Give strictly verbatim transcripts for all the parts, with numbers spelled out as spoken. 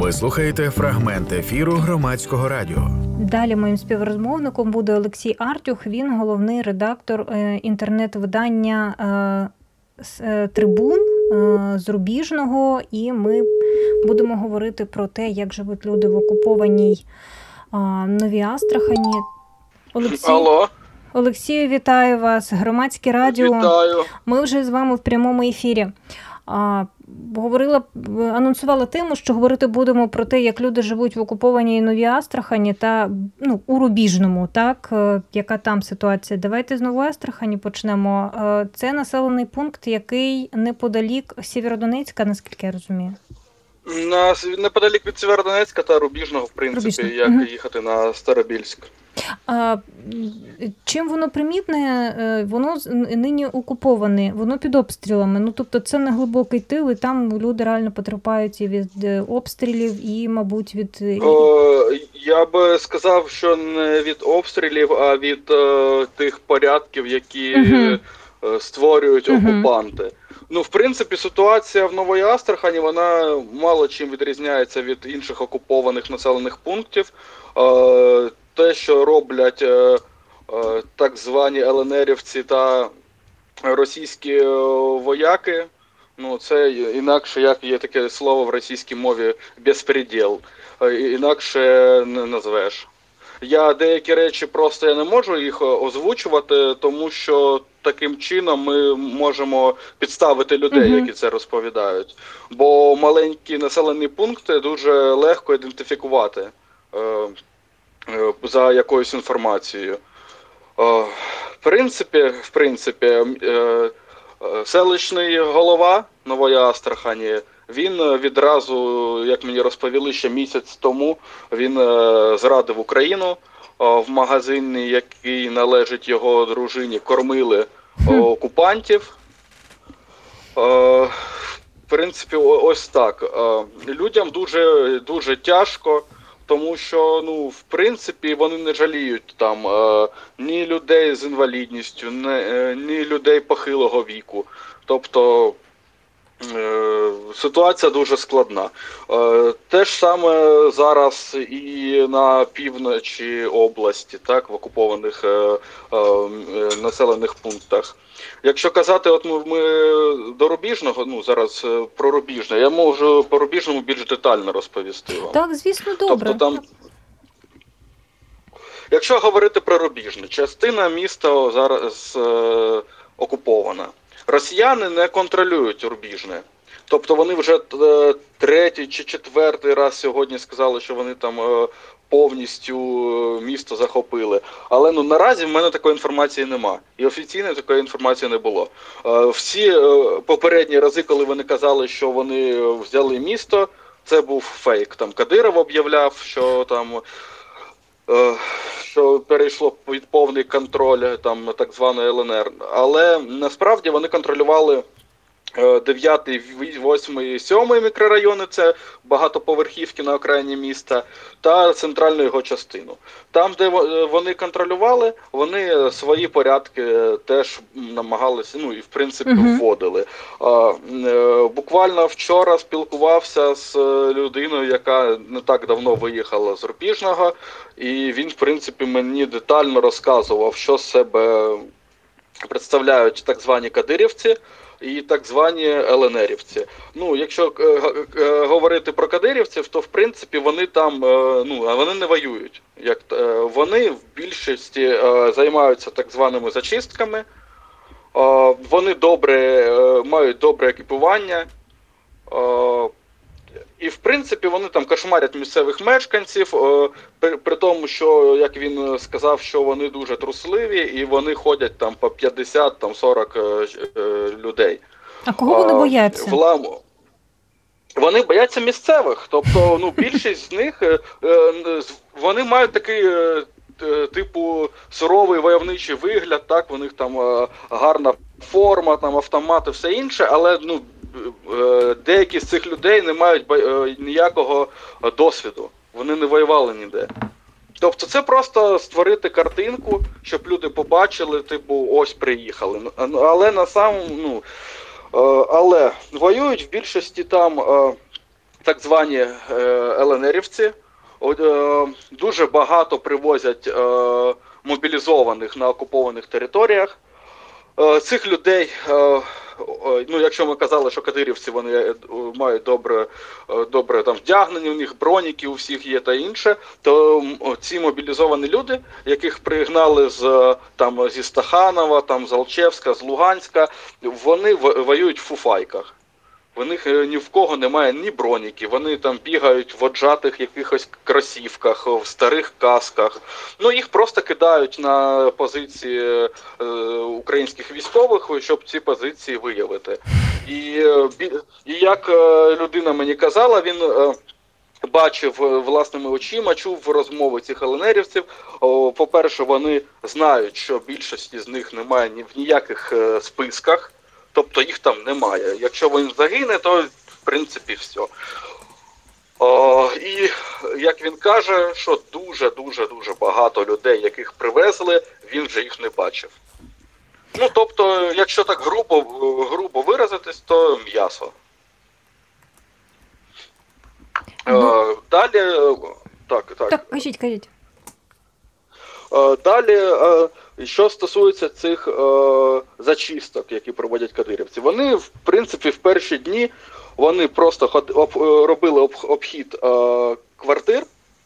Ви слухаєте фрагмент ефіру Громадського радіо. Далі моїм співрозмовником буде Олексій Артюх. Він головний редактор інтернет-видання «Трибун» з Рубіжного. І ми будемо говорити про те, як живуть люди в окупованій Новій Астрахані. Олексій... Алло. Олексію, вітаю вас. Громадське радіо. Вітаю. Ми вже з вами в прямому ефірі. А, говорила, анонсувала тему, що говорити будемо про те, як люди живуть в окупованій Новій Астрахані та ну, у Рубіжному, так? Яка там ситуація? Давайте з Нової Астрахані почнемо. Це населений пункт, який неподалік Сєвєродонецька, наскільки я розумію. На, неподалік від Сєвєродонецька та Рубіжного, в принципі, Рубіжного. Як угу. їхати на Старобільськ. А, чим воно примітне? Воно нині окуповане, воно під обстрілами. Ну, тобто це не глибокий тил, і там люди реально потерпають і від обстрілів, і, мабуть, від... О, я би сказав, що не від обстрілів, а від о, тих порядків, які угу. створюють угу. окупанти. Ну, в принципі, ситуація в Новій Астрахані, вона мало чим відрізняється від інших окупованих населених пунктів. О, те, що роблять е, е, так звані ЛНРівці та російські е, вояки, ну це інакше, як є таке слово в російській мові «безпреділ», е, інакше не назвеш. Я деякі речі просто я не можу їх озвучувати, тому що таким чином ми можемо підставити людей, mm-hmm. які це розповідають. Бо маленькі населені пункти дуже легко ідентифікувати е, за якоюсь інформацією. В принципі, в принципі, селищний голова Нової Астрахані, він відразу, як мені розповіли ще місяць тому, він зрадив Україну. В магазині, який належить його дружині, кормили окупантів. В принципі, ось так. Людям дуже, дуже тяжко. Тому що, ну, в принципі, вони не жаліють там е, ні людей з інвалідністю, ні, е, ні людей похилого віку. Тобто е, ситуація дуже складна. Е, те ж саме зараз і на півночі області, так, в окупованих е, е, населених пунктах. Якщо казати, от ми, ми до Рубіжного, ну зараз про Рубіжне, я можу по Рубіжному більш детально розповісти вам. Так, звісно, добре. Тобто там, якщо говорити про Рубіжне, частина міста зараз е, окупована. Росіяни не контролюють Рубіжне. Тобто вони вже е, третій чи четвертий раз сьогодні сказали, що вони там е, повністю місто захопили. Але ну наразі в мене такої інформації нема. І офіційної такої інформації не було. Е, всі е, попередні рази, коли вони казали, що вони взяли місто, це був фейк. Там Кадиров об'являв, що там е, що перейшло під повний контроль там так званої ЛНР. Але насправді вони контролювали дев'ятий, восьмий, сьомий мікрорайони, це багатоповерхівки на окраїні міста, та центральну його частину. Там, де вони контролювали, вони свої порядки теж намагалися, ну і в принципі uh-huh. вводили. А, е, буквально вчора спілкувався з людиною, яка не так давно виїхала з Рубіжного, і він, в принципі, мені детально розказував, що з себе представляють так звані кадирівці і так звані ЛНРівці. Ну, якщо е, е, говорити про кадирівців, то в принципі вони там, е, ну, вони не воюють. Як, е, вони в більшості е, займаються так званими зачистками, е, вони добре, е, мають добре екіпування, е, і в принципі вони там кошмарять місцевих мешканців, е, при, при тому, що, як він сказав, що вони дуже трусливі і вони ходять там по п'ятдесят сорок е, е, людей. А кого вони бояться? Влам... Вони бояться місцевих, тобто ну, більшість з них, е, е, вони мають такий е, типу суровий войовничий вигляд, так, у них там е, гарна форма, там автомати, все інше, але ну, деякі з цих людей не мають ніякого досвіду, вони не воювали ніде. Тобто це просто створити картинку, щоб люди побачили, типу, ось приїхали. Але на самому, ну, але воюють в більшості там так звані е, ЛНРівці. Е, дуже багато привозять е, мобілізованих на окупованих територіях. Е, цих людей, е, ну, якщо ми казали, що кадирівці вони мають добре, добре там вдягнені, у них броніки у всіх є та інше, то ці мобілізовані люди, яких пригнали з, там, зі Стаханова, там, з Алчевська, з Луганська, вони воюють в фуфайках. В них ні в кого немає ні броніки, вони там бігають в оджатих якихось кросівках, в старих касках. Ну, їх просто кидають на позиції е, українських військових, щоб ці позиції виявити. І, і як людина мені казала, він е, бачив власними очима, чув розмови цих ЛНРівців. По-перше, вони знають, що більшості з них немає ні в ніяких списках. Тобто їх там немає. Якщо він загине, то в принципі все. О, і як він каже, що дуже-дуже-дуже багато людей, яких привезли, він вже їх не бачив. Ну, тобто, якщо так грубо, грубо виразитись, то м'ясо. Ну, О, далі... Так, так. Так, кажіть, кажіть. Далі, що стосується цих зачисток, які проводять кадирівці, вони, в принципі, в перші дні вони просто робили обхід квартир,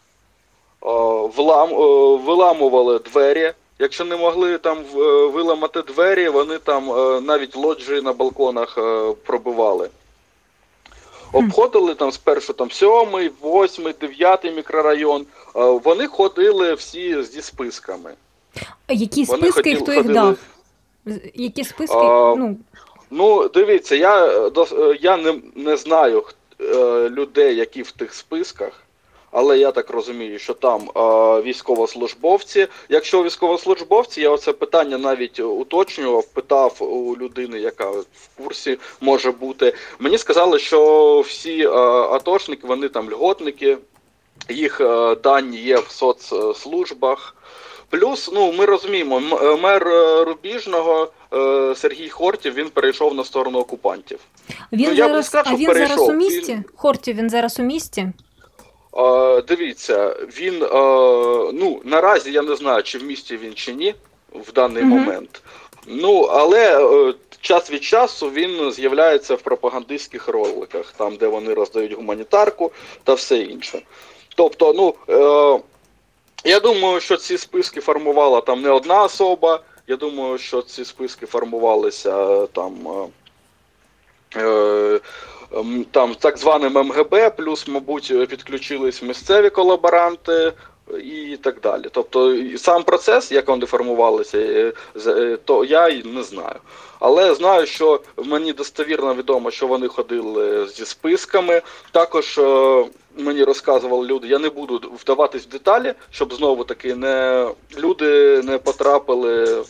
виламували двері. Якщо не могли там виламати двері, вони там навіть лоджії на балконах пробивали. Обходили там спершу там сьомий, восьмий, дев'ятий мікрорайон. Вони ходили всі зі списками. Які списки, хотіли, хто їх ходили... дав? Які списки? А, ну... ну, дивіться, я, я не, не знаю людей, які в тих списках, але я так розумію, що там військовослужбовці. Якщо військовослужбовці, я оце питання навіть уточнював, питав у людини, яка в курсі може бути. Мені сказали, що всі атошники, вони там льготники, їх дані є в соцслужбах. Плюс, ну, ми розуміємо, мер Рубіжного Сергій Хортів, він перейшов на сторону окупантів. Він ну, зараз, сказав, а він перейшов. зараз у місті? Він... Хортів, він зараз у місті? А, дивіться, він, а, ну, наразі я не знаю, чи в місті він, чи ні, в даний угу. момент. Ну, але а, час від часу він з'являється в пропагандистських роликах, там, де вони роздають гуманітарку та все інше. Тобто, ну, а, я думаю, що ці списки формувала там не одна особа, я думаю, що ці списки формувалися там, е, там так званим ем ге бе, плюс, мабуть, підключились місцеві колаборанти і так далі. Тобто сам процес, як вони формувалися, то я й не знаю. Але знаю, що мені достовірно відомо, що вони ходили зі списками. Також е, мені розказували люди, я не буду вдаватись в деталі, щоб знову-таки не, люди не потрапили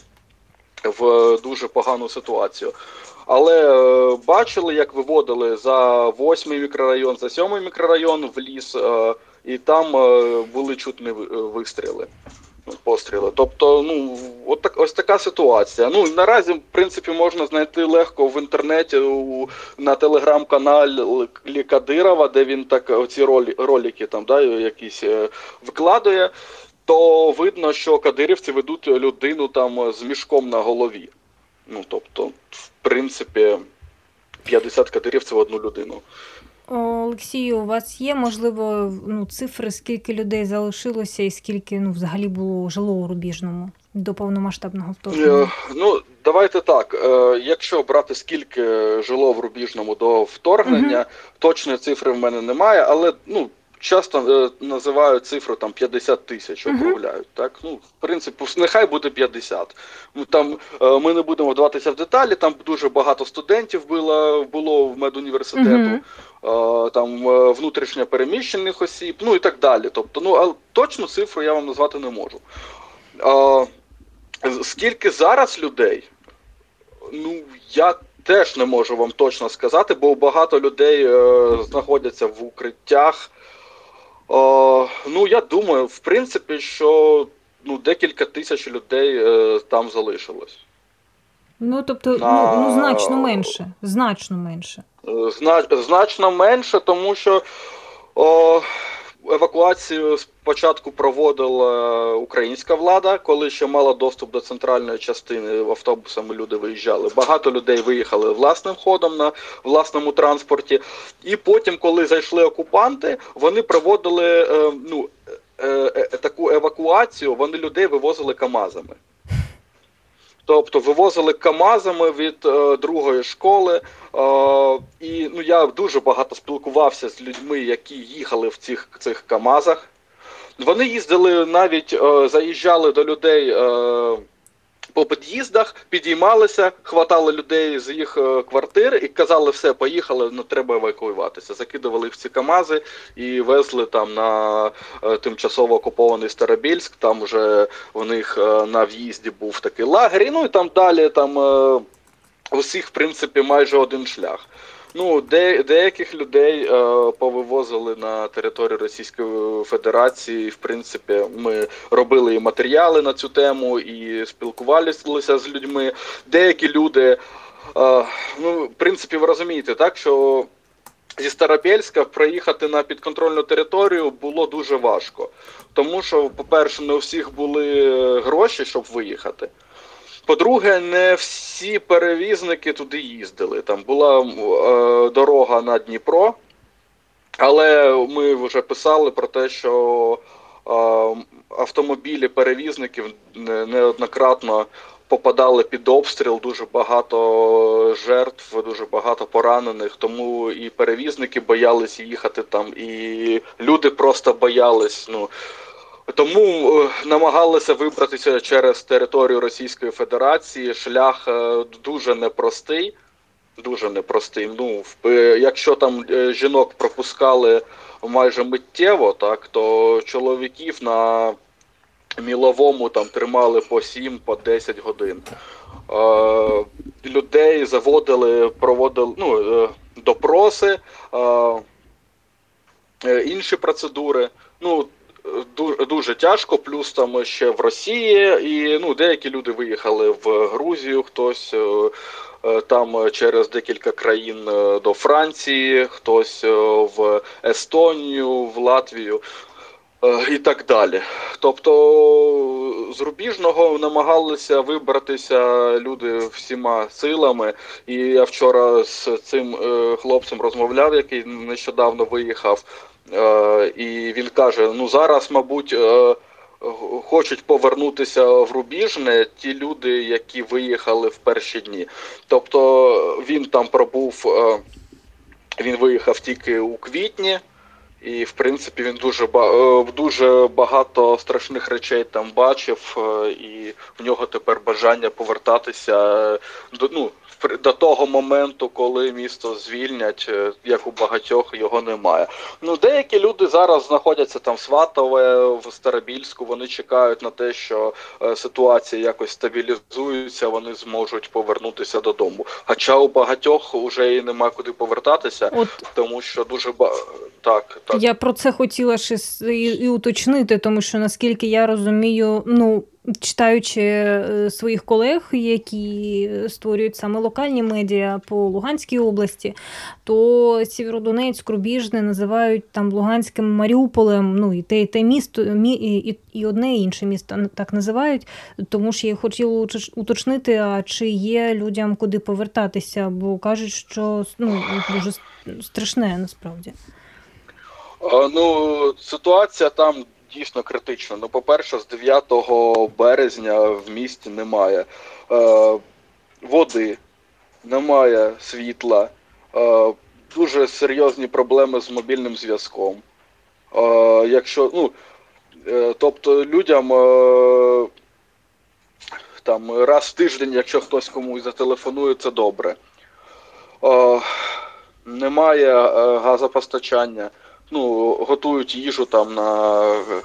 в дуже погану ситуацію. Але е, бачили, як виводили за восьмий мікрорайон, за сьомий мікрорайон в ліс, е, і там е, були чутні вистріли. Постріли. Тобто, ну, от так, ось така ситуація. Ну, наразі, в принципі, можна знайти легко в інтернеті, у, на телеграм-каналі Кадирова, де він так оці ролі, ролики там, да, якісь е, викладує, то видно, що кадирівці ведуть людину там з мішком на голові. Ну, тобто, в принципі, п'ятдесят кадирівців одну людину. Олексію, у вас є, можливо, ну, цифри, скільки людей залишилося і скільки, ну, взагалі було жило у Рубіжному до повномасштабного вторгнення? Е, ну, давайте так. Е, якщо брати, скільки жило в Рубіжному до вторгнення, угу. точної цифри в мене немає, але, ну, часто е, називають цифру там п'ятдесят тисяч, округляють. Uh-huh. Так? Ну, в принципі, нехай буде п'ятдесят. Там, е, ми не будемо вдаватися в деталі, там дуже багато студентів було, було в медуніверситету, uh-huh. е, там е, внутрішньо переміщених осіб, ну і так далі. Тобто, ну, а точну цифру я вам назвати не можу. Е, скільки зараз людей? Ну, я теж не можу вам точно сказати, бо багато людей е, знаходяться в укриттях. О, ну, я думаю, в принципі, що ну, декілька тисяч людей е, там залишилось. Ну, тобто, На... ну, ну, значно менше, значно менше. Значно менше, тому що о, евакуацію спочатку проводила українська влада, коли ще мала доступ до центральної частини, автобусами люди виїжджали. Багато людей виїхали власним ходом на власному транспорті. І потім, коли зайшли окупанти, вони проводили е, ну, е, е, таку евакуацію, вони людей вивозили КАМАЗами. Тобто вивозили КАМАЗами від е, другої школи, е, і ну, я дуже багато спілкувався з людьми, які їхали в цих, цих КАМАЗах. Вони їздили навіть, е, заїжджали до людей е, по під'їздах, підіймалися, хватали людей з їх е, квартир і казали, все, поїхали, ну треба евакуюватися. Закидували їх в ці КАМАЗи і везли там на е, тимчасово окупований Старобільськ, там вже у них е, на в'їзді був такий лагерь, ну і там далі там е, усіх, в принципі, майже один шлях. Ну, де, деяких людей е, повивозили на територію Російської Федерації. В принципі, ми робили і матеріали на цю тему, і спілкувалися з людьми. Деякі люди, е, ну, в принципі, ви розумієте, так, що зі Старобільська проїхати на підконтрольну територію було дуже важко. Тому що, по-перше, не у всіх були гроші, щоб виїхати. По-друге, не всі перевізники туди їздили. Там була е, дорога на Дніпро, але ми вже писали про те, що е, автомобілі перевізників неоднократно попадали під обстріл, дуже багато жертв, дуже багато поранених, тому і перевізники боялись їхати там, і люди просто боялись, ну, тому е, намагалися вибратися через територію Російської Федерації. Шлях е, дуже непростий, дуже непростий. Ну, в, е, якщо там е, жінок пропускали майже миттєво, так, то чоловіків на Міловому там тримали по сім, по десять годин. Е, людей заводили, проводили, ну, е, допроси, е, е, інші процедури. Ну, Дуже, дуже тяжко, плюс там ще в Росії, і ну, деякі люди виїхали в Грузію, хтось е, там через декілька країн до Франції, хтось в Естонію, в Латвію е, і так далі. Тобто з рубіжного намагалися вибратися люди всіма силами, і я вчора з цим е, хлопцем розмовляв, який нещодавно виїхав. Uh, і він каже, ну зараз, мабуть, uh, хочуть повернутися в Рубіжне ті люди, які виїхали в перші дні. Тобто він там пробув, uh, він виїхав тільки у квітні, і в принципі він дуже, uh, дуже багато страшних речей там бачив, uh, і в нього тепер бажання повертатися до, ну, до того моменту, коли місто звільнять, як у багатьох, його немає. Ну, деякі люди зараз знаходяться там в Сватове, в Старобільську, вони чекають на те, що е, ситуація якось стабілізується, вони зможуть повернутися додому. Хоча у багатьох вже і нема куди повертатися, От, тому що дуже ба... так, так. Я про це хотіла ще і, і уточнити, тому що, наскільки я розумію, ну, читаючи своїх колег, які створюють саме локальні медіа по Луганській області, то Сєвєродонецьк, Рубіжне називають там Луганським Маріуполем, ну і те, і те місто, і, і, і одне, і інше місто так називають, тому що я хотіла уточнити, а чи є людям куди повертатися, бо кажуть, що ну, дуже страшне насправді. А, ну, ситуація там дійсно критично. Ну, по-перше, з дев'ятого березня в місті немає е, води, немає світла, е, дуже серйозні проблеми з мобільним зв'язком. Е, якщо, ну, е, тобто людям е, там раз в тиждень, якщо хтось комусь зателефонує, це добре. Е, немає е, газопостачання. Ну, готують їжу там на,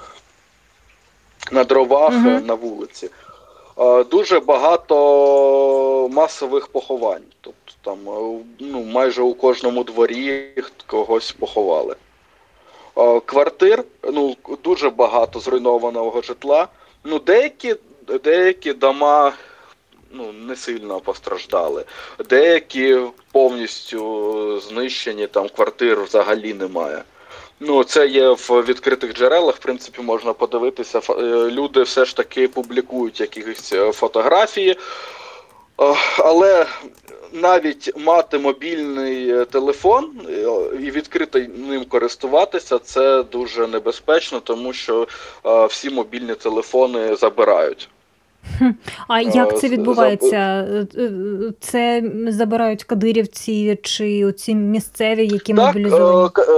на дровах, uh-huh. на вулиці. Дуже багато масових поховань. Тобто там, ну, майже у кожному дворі когось поховали. Квартир, ну, дуже багато зруйнованого житла. Ну, деякі, деякі дома, ну, не сильно постраждали. Деякі повністю знищені, там квартир взагалі немає. Ну, це є в відкритих джерелах, в принципі, можна подивитися. Люди все ж таки публікують якісь фотографії, але навіть мати мобільний телефон і відкрито ним користуватися, це дуже небезпечно, тому що всі мобільні телефони забирають. А як це відбувається? Це забирають кадирівці чи оці місцеві, які так, мобілізовані? Так,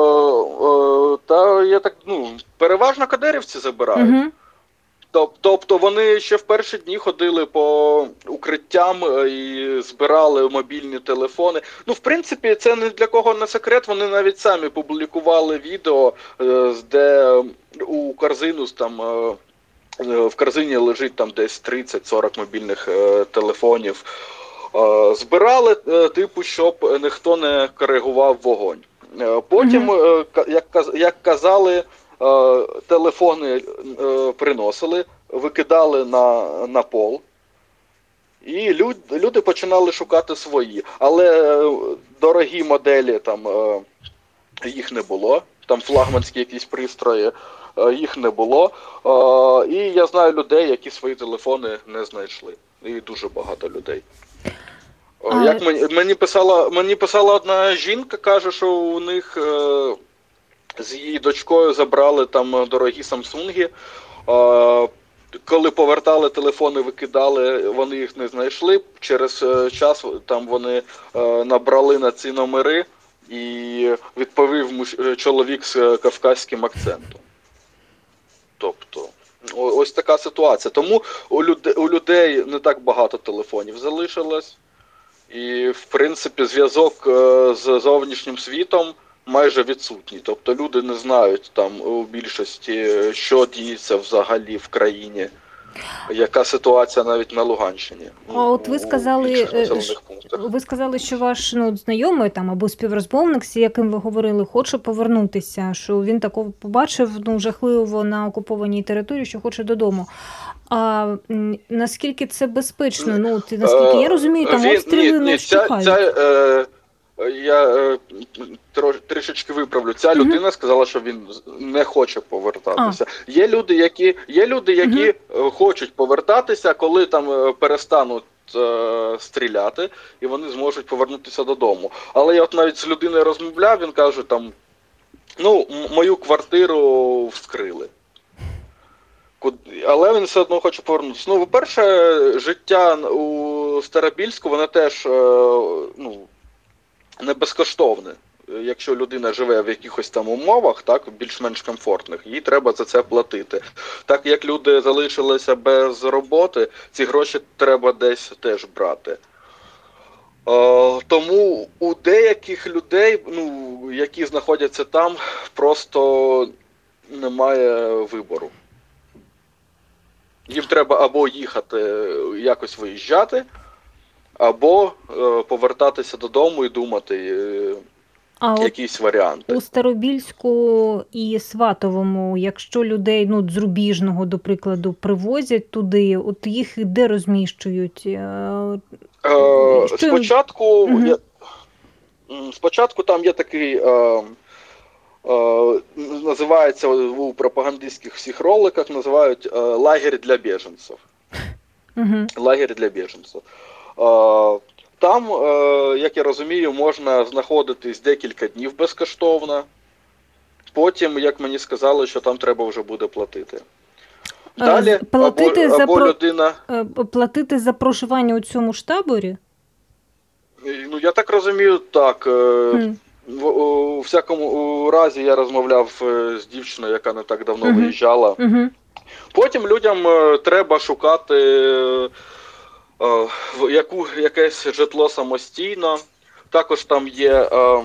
та я так, ну, переважно кадирівці забирають. Угу. Тобто вони ще в перші дні ходили по укриттям і збирали мобільні телефони. Ну, в принципі, це не для кого не секрет, вони навіть самі публікували відео, де у корзину там... в корзині лежить там десь тридцять-сорок мобільних е, телефонів. Е, збирали, е, типу, щоб ніхто не коригував вогонь. Е, потім, mm-hmm. е, як, як казали, е, телефони е, приносили, викидали на, на пол. І люд, люди починали шукати свої. Але е, дорогі моделі, там, е, їх не було. Там флагманські якісь пристрої, їх не було. І я знаю людей, які свої телефони не знайшли. І дуже багато людей. А... Як мені, мені, писала, мені писала одна жінка, каже, що у них з її дочкою забрали там дорогі самсунги. Коли повертали телефони, викидали, вони їх не знайшли. Через час там вони набрали на ці номери. І відповів чоловік з кавказьким акцентом. Тобто, ось така ситуація. Тому у людей, у людей не так багато телефонів залишилось. І, в принципі, зв'язок з зовнішнім світом майже відсутній. Тобто люди не знають там у більшості, що діється взагалі в країні. Яка ситуація навіть на Луганщині? А от ви сказали, ви сказали, що ваш ну, знайомий там або співрозмовник, з яким ви говорили, хоче повернутися, що він такого побачив ну, жахливо на окупованій території, що хоче додому. А наскільки це безпечно? Ну, ти, наскільки я розумію, там обстріли не вщухають. Я е, трішечки виправлю. Ця uh-huh. людина сказала, що він не хоче повертатися. А. Є люди, які, є люди, які uh-huh. хочуть повертатися, коли там перестануть е, стріляти, і вони зможуть повернутися додому. Але я от навіть з людиною розмовляв, він каже, там, ну, мою квартиру вскрили. Але він все одно хоче повернутися. Ну, по-перше, життя у Старобільську, воно теж, е, ну, не безкоштовне. Якщо людина живе в якихось там умовах, так, більш-менш комфортних, їй треба за це платити. Так як люди залишилися без роботи, ці гроші треба десь теж брати. Е, тому у деяких людей, ну, які знаходяться там, просто немає вибору. Їм треба або їхати, якось виїжджати, або е, повертатися додому і думати е, а якісь варіанти. У Старобільську і Сватовому, якщо людей ну, з Рубіжного, до прикладу, привозять туди, от їх де розміщують? Е, е, спочатку, угу. є, спочатку там є такий, е, е, називається у пропагандистських всіх роликах, називають е, лагерь для біженців. Угу. Лагерь для біженців. Там, як я розумію, можна знаходитись декілька днів безкоштовно. Потім, як мені сказали, що там треба вже буде платити. Далі, платити, або, за, або про... людина... платити за проживання у цьому ж таборі? Ну, я так розумію, так. Хм. В, у всякому разі я розмовляв з дівчиною, яка не так давно угу. виїжджала. Угу. Потім людям треба шукати... Яку, якесь житло самостійно. Також там є, е,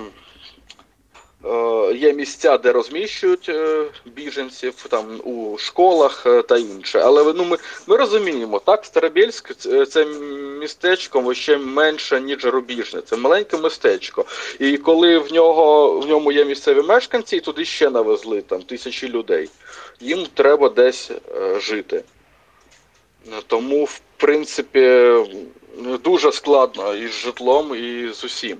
е, є місця, де розміщують е, біженців, там, у школах е, та інше. Але ну, ми, ми розуміємо, так, Старобільськ – це містечко ще менше, ніж Рубіжне. Це маленьке містечко. І коли в, нього, в ньому є місцеві мешканці, і туди ще навезли там, тисячі людей. Їм треба десь е, жити. Тому, в принципі, дуже складно і з житлом, і з усім.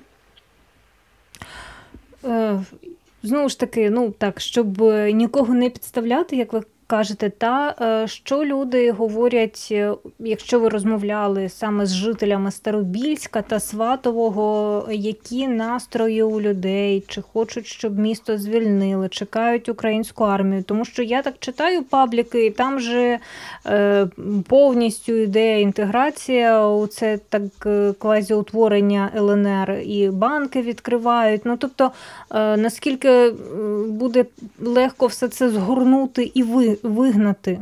Знову ж таки, ну так, щоб нікого не підставляти, як ви кажете, та що люди говорять, якщо ви розмовляли саме з жителями Старобільська та Сватового, які настрої у людей, чи хочуть, щоб місто звільнили, чекають українську армію? Тому що я так читаю пабліки, і там же е, повністю йде інтеграція, у це так квазіутворення ел ен ер, і банки відкривають. Ну, тобто, е, наскільки буде легко все це згорнути і ви вигнати?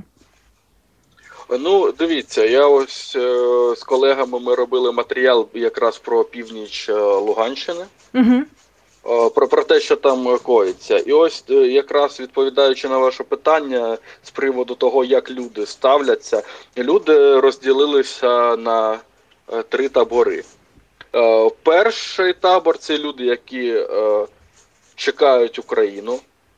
Ну, дивіться, я ось е, з колегами ми робили матеріал якраз про північ е, Луганщини, Угу. е, про, про те, що там коїться. І ось е, якраз відповідаючи на ваше питання з приводу того, як люди ставляться, люди розділилися на е, три табори. Е, перший табор – це люди, які е, чекають Україну.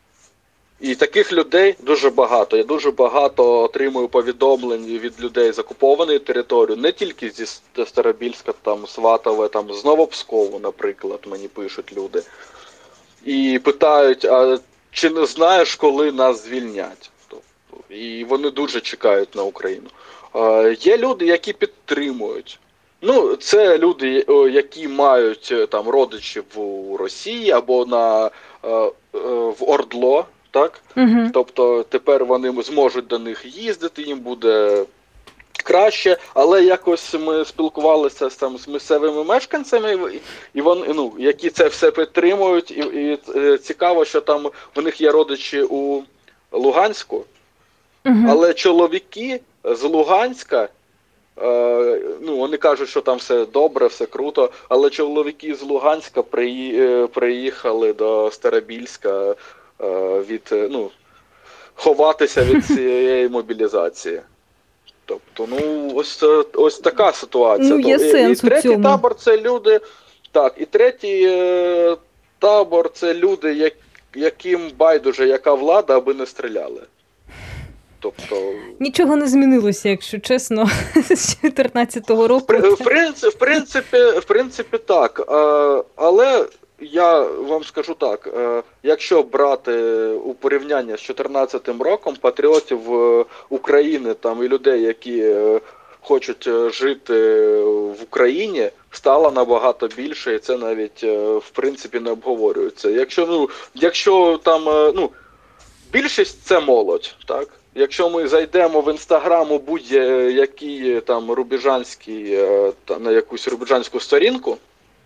І таких людей дуже багато. Я дуже багато отримую повідомлень від людей з окупованої території, не тільки зі Старобільська, там, Сватове, там, з Новопскову, наприклад, мені пишуть люди. І питають, а чи не знаєш, коли нас звільнять? Тобто, і вони дуже чекають на Україну. Е, є люди, які підтримують. Ну, це люди, які мають там родичів у Росії або на, е, е, в Ордло. Так? Угу. Тобто тепер вони зможуть до них їздити, їм буде краще, але якось ми спілкувалися з, там, з місцевими мешканцями, і вони, ну, які це все підтримують, і, і цікаво, що там в них є родичі у Луганську, Угу. але чоловіки з Луганська, е, ну, вони кажуть, що там все добре, все круто, але чоловіки з Луганська приї, приїхали до Старобільська від, ну, ховатися від цієї мобілізації. Тобто, ну, ось, ось така ситуація. Ну, є То, сенс і, і третій у цьому. табор – це люди, так, і третій е, табор – це люди, як, яким байдуже, яка влада, аби не стріляли. Тобто... Нічого не змінилося, якщо чесно, з чотирнадцятого року. В, в, принципі, в, принципі, в принципі, так. А, але я вам скажу так, якщо брати у порівняння з чотирнадцятим роком, патріотів України там, і людей, які хочуть жити в Україні, стало набагато більше, і це навіть в принципі не обговорюється. Якщо, ну, якщо там, ну, більшість – це молодь, так? Якщо ми зайдемо в інстаграм у будь-який там рубіжанський, на якусь рубіжанську сторінку,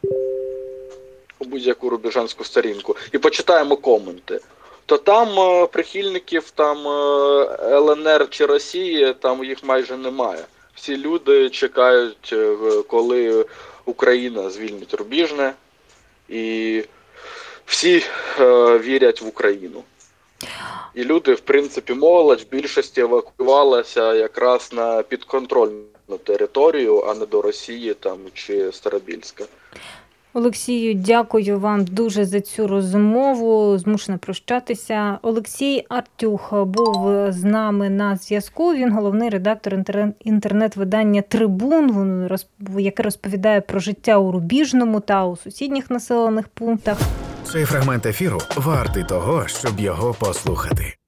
у будь-яку рубіжанську сторінку, і почитаємо коменти, то там е, прихильників там е, ел ен ер чи Росії, там їх майже немає. Всі люди чекають, е, коли Україна звільнить Рубіжне, і всі е, вірять в Україну. І люди, в принципі, молодь в більшості евакуювалася якраз на підконтрольну територію, а не до Росії там, чи Старобільська. Олексію, дякую вам дуже за цю розмову. Змушена прощатися. Олексій Артюх був з нами на зв'язку. Він головний редактор інтернет-видання «Трибун», яке розповідає про життя у Рубіжному та у сусідніх населених пунктах. Цей фрагмент ефіру вартий того, щоб його послухати.